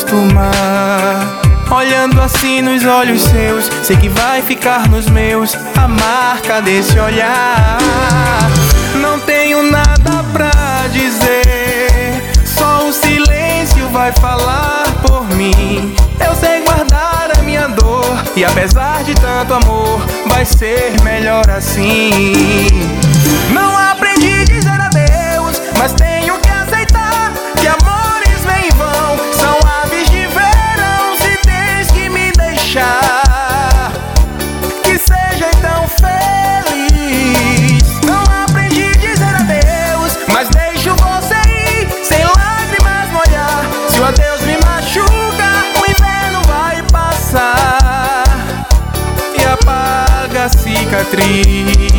acostumar. Olhando assim nos olhos seus, sei que vai ficar nos meus a marca desse olhar. Não tenho nada pra dizer, só o silêncio vai falar por mim. Eu sei guardar a minha dor, e apesar de tanto amor, vai ser melhor assim. Não aprendi a dizer adeus, mas tenho que aceitar que amores vêm e vão, são aves de verão. Se tens que me deixar, que seja então feliz. Não aprendi a dizer adeus, mas deixo você ir, sem lágrimas no olhar. Se o adeus me machuca, o inverno vai passar e apaga a cicatriz.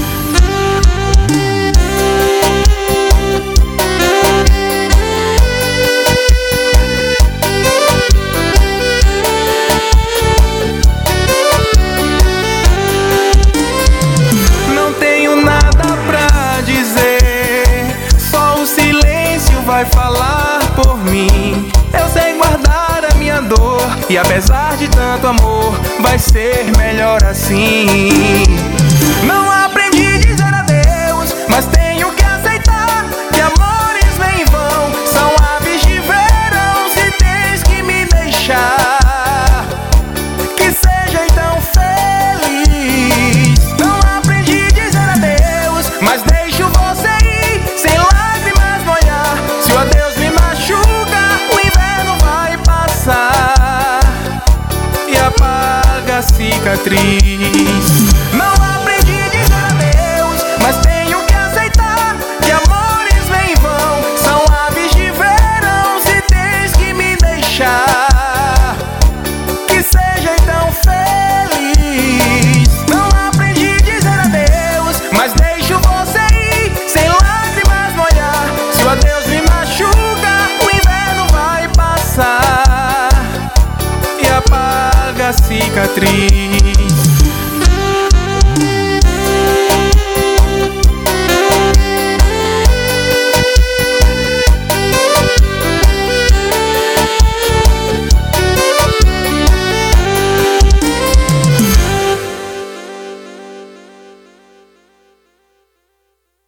Vai falar por mim. Eu sei guardar a minha dor, e apesar de tanto amor, vai ser melhor assim. Não aprendi a dizer adeus, mas tenho que aceitar que amores vêm e vão, são aves de verão. Se tens que me deixar, que seja então feliz. Não aprendi a dizer adeus, mas deixo você ir, sem lágrimas no olhar. Se o adeus me machuca, o inverno vai passar e apaga a cicatriz. Não aprendi a dizer adeus, mas tenho que aceitar que amores vêm e vão, são aves de verão. Se tens que me deixar, que seja então feliz. Não aprendi a dizer adeus, mas deixo você ir, sem lágrimas no olhar. Se o adeus me machuca, o inverno vai passar e apaga a cicatriz.